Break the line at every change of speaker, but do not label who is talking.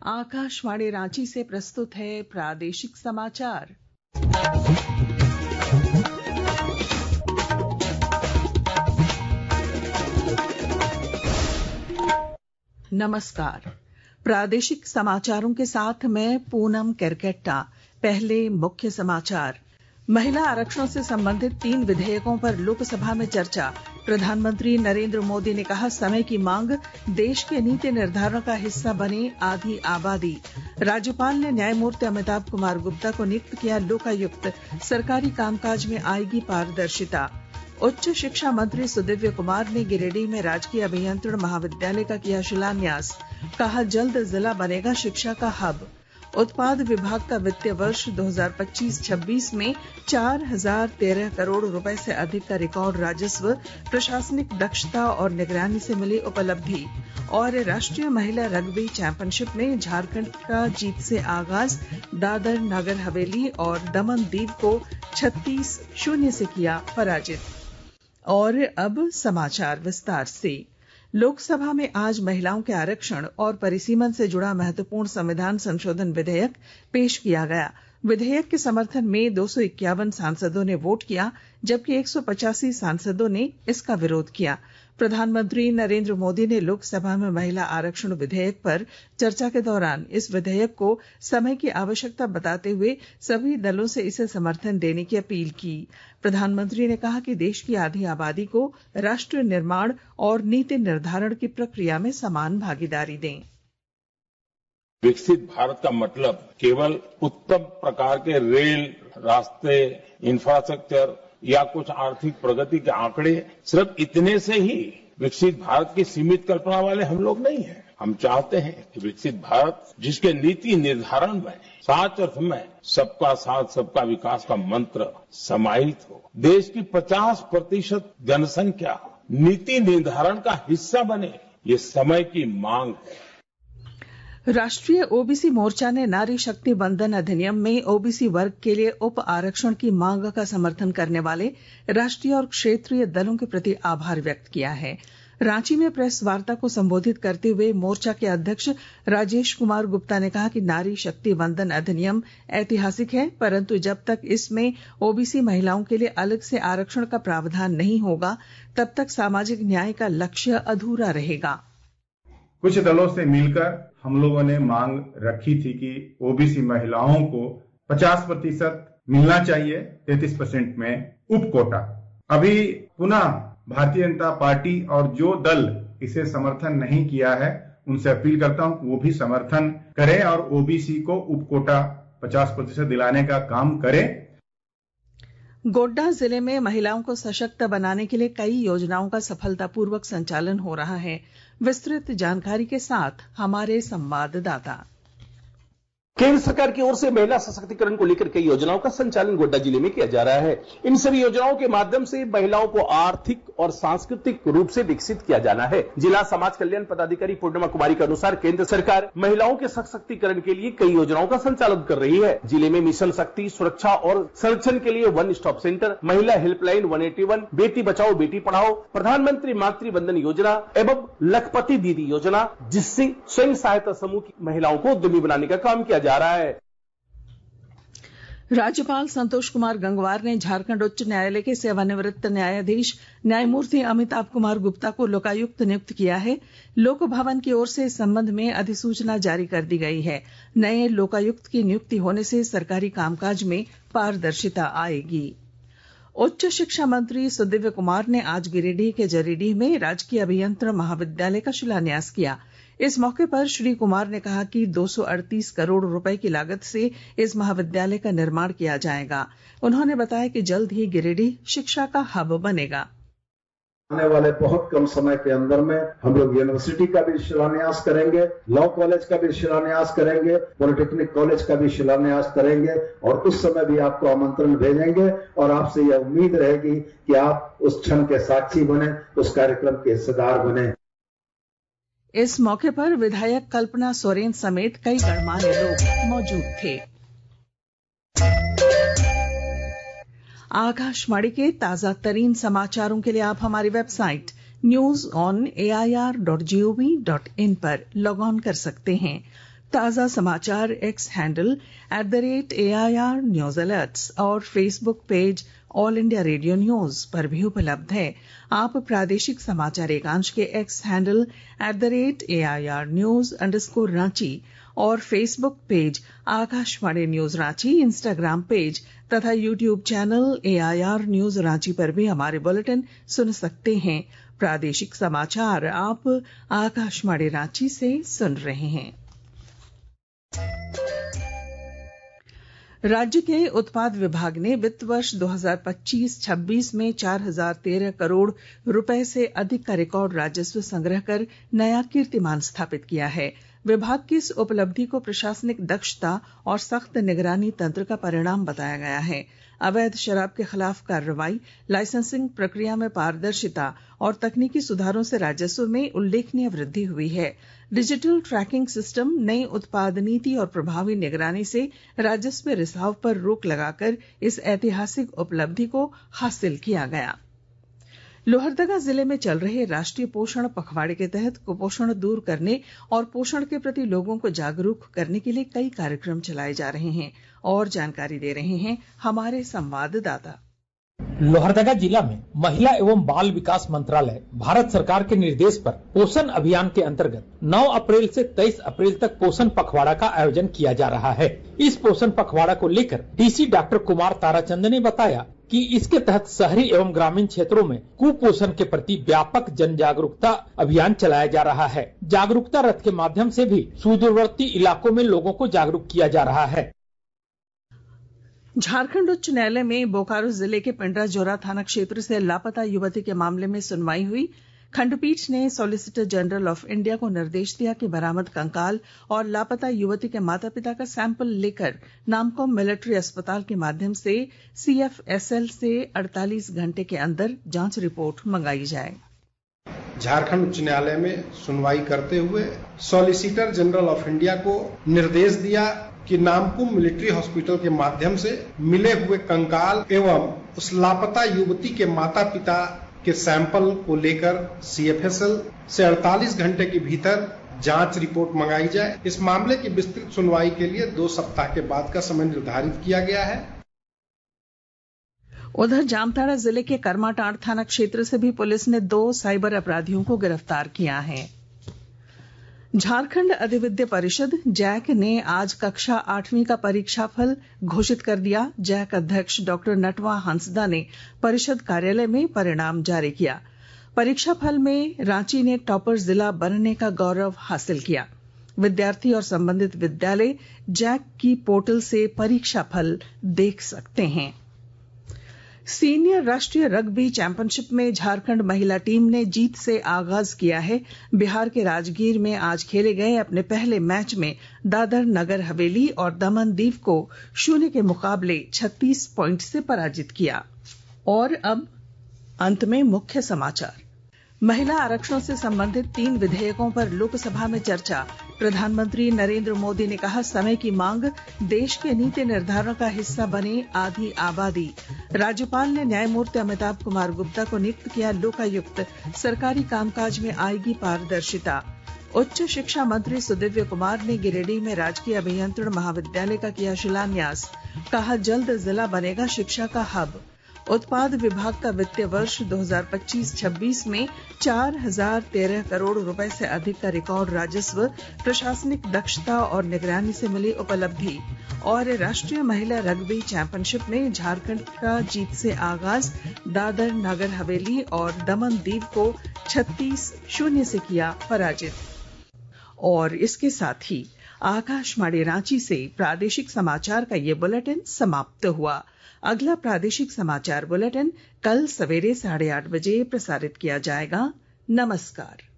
आकाशवाणी रांची से प्रस्तुत है प्रादेशिक समाचार। नमस्कार। प्रादेशिक समाचारों के साथ मैं पूनम केरकेट्टा। पहले मुख्य समाचार। महिला आरक्षण से संबंधित 3 विधेयकों पर लोकसभा में चर्चा। प्रधानमंत्री नरेंद्र मोदी ने कहा, समय की मांग देश के नीति निर्धारण का हिस्सा बने आधी आबादी। राज्यपाल ने न्यायमूर्ति अमिताभ कुमार गुप्ता को नियुक्त किया लोकायुक्त। सरकारी कामकाज में आएगी पारदर्शिता। उच्च शिक्षा मंत्री सुदिव्य कुमार ने गिरिडीह में राजकीय अभियंत्रण महाविद्यालय का किया शिलान्यास। कहा, जल्द जिला बनेगा शिक्षा का हब। उत्पाद विभाग का वित्तीय वर्ष 2025-26 में 4013 करोड़ रुपए से अधिक का रिकॉर्ड राजस्व। प्रशासनिक दक्षता और निगरानी से मिली उपलब्धि। और राष्ट्रीय महिला रग्बी चैंपियनशिप में झारखंड का जीत से आगाज। दादर नगर हवेली और दमन दीव को 36-0 से किया पराजित। और अब समाचार विस्तार से। लोकसभा में आज महिलाओं के आरक्षण और परिसीमन से जुड़ा महत्वपूर्ण संविधान संशोधन विधेयक पेश किया गया। विधेयक के समर्थन में 251 सांसदों ने वोट किया, जबकि 185 सांसदों ने इसका विरोध किया। प्रधानमंत्री नरेंद्र मोदी ने लोकसभा में महिला आरक्षण विधेयक पर चर्चा के दौरान इस विधेयक को समय की आवश्यकता बताते हुए सभी दलों से इसे समर्थन देने की अपील की। प्रधानमंत्री ने कहा कि देश की आधी आबादी को राष्ट्र निर्माण और नीति निर्धारण की प्रक्रिया में समान भागीदारी दें।
विकसित भारत का मतलब केवल उत्तम प्रकार के रेल, रास्ते, इंफ्रास्ट्रक्चर या कुछ आर्थिक प्रगति के आंकड़े सिर्फ इतने से ही विकसित भारत की सीमित कल्पना वाले हम लोग नहीं हैं। हम चाहते हैं कि विकसित भारत जिसके नीति निर्धारण में साच अर्थ में सबका साथ सबका विकास का मंत्र समाहित हो, देश की 50% जनसंख्या नीति निर्धारण का हिस्सा बने, ये समय की मांग है।
राष्ट्रीय ओबीसी मोर्चा ने नारी शक्ति वंदन अधिनियम में ओबीसी वर्ग के लिए उप आरक्षण की मांग का समर्थन करने वाले राष्ट्रीय और क्षेत्रीय दलों के प्रति आभार व्यक्त किया है। रांची में प्रेस वार्ता को संबोधित करते हुए मोर्चा के अध्यक्ष राजेश कुमार गुप्ता ने कहा कि नारी शक्ति वंदन अधिनियम ऐतिहासिक है, परंतु जब तक इसमें ओबीसी महिलाओं के लिए अलग से आरक्षण का प्रावधान नहीं होगा, तब तक सामाजिक न्याय का लक्ष्य अधूरा रहेगा।
कुछ दलों से मिलकर हम लोगों ने मांग रखी थी कि ओबीसी महिलाओं को 50% मिलना चाहिए, 33% में उप कोटा। अभी पुनः भारतीय जनता पार्टी और जो दल इसे समर्थन नहीं किया है, उनसे अपील करता हूं वो भी समर्थन करें और ओबीसी को उप कोटा 50% दिलाने का काम करें।
गोड्डा जिले में महिलाओं को सशक्त बनाने के लिए कई योजनाओं का सफलतापूर्वक संचालन हो रहा है। विस्तृत जानकारी के साथ हमारे संवाददाता।
केंद्र सरकार की ओर से महिला सशक्तिकरण को लेकर कई योजनाओं का संचालन गोड्डा जिले में किया जा रहा है। इन सभी योजनाओं के माध्यम से महिलाओं को आर्थिक और सांस्कृतिक रूप से विकसित किया जाना है। जिला समाज कल्याण पदाधिकारी पूर्णिमा कुमारी के अनुसार केंद्र सरकार महिलाओं के सशक्तिकरण के लिए कई योजनाओं का संचालन कर रही है। जिले में मिशन शक्ति, सुरक्षा और संरक्षण के लिए वन स्टॉप सेंटर, महिला हेल्पलाइन 181, बेटी बचाओ बेटी पढ़ाओ, प्रधानमंत्री मातृ वंदन योजना एवं लखपति दीदी योजना, जिससे स्वयं सहायता समूह की महिलाओं को उद्यमी बनाने का काम किया जा रहा है।
राज्यपाल संतोष कुमार गंगवार ने झारखंड उच्च न्यायालय के सेवानिवृत्त न्यायाधीश न्यायमूर्ति अमिताभ कुमार गुप्ता को लोकायुक्त नियुक्त किया है। लोक भवन की ओर से इस संबंध में अधिसूचना जारी कर दी गई है। नए लोकायुक्त की नियुक्ति होने से सरकारी कामकाज में पारदर्शिता आएगी। उच्च शिक्षा मंत्री सुदिव्य कुमार ने आज गिरिडीह के जरीडीह में राजकीय अभियंत्रण महाविद्यालय का शिलान्यास किया। इस मौके पर श्री कुमार ने कहा कि 238 करोड़ रुपए की लागत से इस महाविद्यालय का निर्माण किया जाएगा। उन्होंने बताया कि जल्द ही गिरिडीह शिक्षा का हब बनेगा।
आने वाले बहुत कम समय के अंदर में हम लोग यूनिवर्सिटी का भी शिलान्यास करेंगे, लॉ कॉलेज का भी शिलान्यास करेंगे, पॉलिटेक्निक कॉलेज का भी शिलान्यास करेंगे और उस समय भी आपको आमंत्रण भेजेंगे और आपसे यह उम्मीद रहेगी कि आप उस क्षण के साक्षी बने, उस कार्यक्रम के हिस्सेदार बने।
इस मौके पर विधायक कल्पना सोरेन समेत कई गणमान्य लोग मौजूद थे। आकाशवाणी के ताजा तरीन समाचारों के लिए आप हमारी वेबसाइट news on air.gov.in पर लॉग ऑन कर सकते हैं। ताजा समाचार X handle @AIR news alerts और Facebook page all India radio news पर भी उपलब्ध है। आप प्रादेशिक समाचार एकांश के X handle @AIR news _Ranchi और Facebook page Akashvani news Ranchi, Instagram page तथा YouTube channel AIR news Ranchi पर भी हमारे बुलेटिन सुन सकते हैं। प्रादेशिक समाचार आप आकाशवाणी रांची से सुन रहे हैं। राज्य के उत्पाद विभाग ने वित्त वर्ष 2025-26 में 4013 करोड़ रुपए से अधिक का रिकॉर्ड राजस्व संग्रह कर नया कीर्तिमान स्थापित किया है। विभाग की इस उपलब्धि को प्रशासनिक दक्षता और सख्त निगरानी तंत्र का परिणाम बताया गया है। अवैध शराब के खिलाफ कार्रवाई, लाइसेंसिंग प्रक्रिया में पारदर्शिता और तकनीकी सुधारों से राजस्व में उल्लेखनीय वृद्धि हुई है। डिजिटल ट्रैकिंग सिस्टम, नई उत्पाद नीति और प्रभावी निगरानी से राजस्व रिसाव पर रोक लगाकर इस ऐतिहासिक उपलब्धि को हासिल किया गया। लोहरदगा जिले में चल रहे राष्ट्रीय पोषण पखवाड़े के तहत कुपोषण दूर करने और पोषण के प्रति लोगों को जागरूक करने के लिए कई कार्यक्रम चलाए जा रहे हैं और जानकारी दे रहे हैं हमारे संवाददाता।
लोहरदगा जिला में महिला एवं बाल विकास मंत्रालय भारत सरकार के निर्देश पर पोषण अभियान के अंतर्गत 9 अप्रैल से 23 अप्रैल तक पोषण पखवाड़ा का आयोजन किया जा रहा है। इस पोषण पखवाड़ा को लेकर डीसी डॉक्टर कुमार ताराचंद ने बताया कि इसके तहत शहरी एवं ग्रामीण क्षेत्रों में कुपोषण के प्रति व्यापक जन जागरूकता अभियान चलाया जा रहा है। जागरूकता रथ के माध्यम से भी सुदूरवर्ती इलाकों में लोगों को जागरूक किया जा रहा है।
झारखंड उच्च न्यायालय में बोकारो जिले के पिंडराजोरा थाना क्षेत्र से लापता युवती के मामले में सुनवाई हुई। खंडपीठ ने सॉलिसिटर जनरल ऑफ इंडिया को निर्देश दिया कि बरामद कंकाल और लापता युवती के माता पिता का सैंपल लेकर नामकोम मिलिट्री अस्पताल के माध्यम से CFSL से 48 घंटे के अंदर जांच रिपोर्ट मंगाई जाए।
झारखंड उच्च न्यायालय में सुनवाई करते हुए सॉलिसिटर जनरल ऑफ इंडिया को निर्देश दिया कि नामकुम मिलिट्री हॉस्पिटल के माध्यम से मिले हुए कंकाल एवं उस लापता युवती के माता पिता के सैंपल को लेकर CFSL से 48 घंटे के भीतर जांच रिपोर्ट मंगाई जाए। इस मामले की विस्तृत सुनवाई के लिए 2 सप्ताह के बाद का समय निर्धारित किया गया है।
उधर जामताड़ा जिले के करमाटांड़ थाना क्षेत्र से भी पुलिस ने 2 साइबर अपराधियों को गिरफ्तार किया है। झारखंड अधिविद्य परिषद जैक ने आज कक्षा 8वीं का परीक्षाफल घोषित कर दिया। जैक अध्यक्ष डॉक्टर नटवा हंसदा ने परिषद कार्यालय में परिणाम जारी किया। परीक्षाफल में रांची ने टॉपर जिला बनने का गौरव हासिल किया। विद्यार्थी और संबंधित विद्यालय जैक की पोर्टल से परीक्षाफल देख सकते हैं। सीनियर राष्ट्रीय रग्बी चैंपियनशिप में झारखंड महिला टीम ने जीत से आगाज किया है। बिहार के राजगीर में आज खेले गए अपने पहले मैच में दादर नगर हवेली और दमन दीव को 0 के मुकाबले 36 पॉइंट से पराजित किया। और अब अंत में मुख्य समाचार। महिला आरक्षण से संबंधित 3 विधेयकों पर लोकसभा में चर्चा। प्रधानमंत्री नरेंद्र मोदी ने कहा, समय की मांग, देश के नीति निर्धारण का हिस्सा बने आधी आबादी। राज्यपाल ने न्यायमूर्ति अमिताभ कुमार गुप्ता को नियुक्त किया लोकायुक्त। सरकारी कामकाज में आएगी पारदर्शिता। उच्च शिक्षा मंत्री सुदिव्य कुमार ने गिरिडीह में राजकीय अभियंत्रण महाविद्यालय का किया शिलान्यास। कहा, जल्द जिला बनेगा शिक्षा का हब। उत्पाद विभाग का वित्तीय वर्ष 2025-26 में 4013 करोड़ रुपए से अधिक का रिकॉर्ड राजस्व, प्रशासनिक दक्षता और निगरानी से मिली उपलब्धि। और राष्ट्रीय महिला रग्बी चैंपियनशिप में झारखंड का जीत से आगाज, दादर नगर हवेली और दमन दीव को 36-0 से किया पराजित। और इसके साथ ही आकाशवाणी रांची से प्रादेशिक समाचार का ये बुलेटिन समाप्त हुआ। अगला प्रादेशिक समाचार बुलेटिन कल सवेरे 8:30 बजे प्रसारित किया जाएगा। नमस्कार।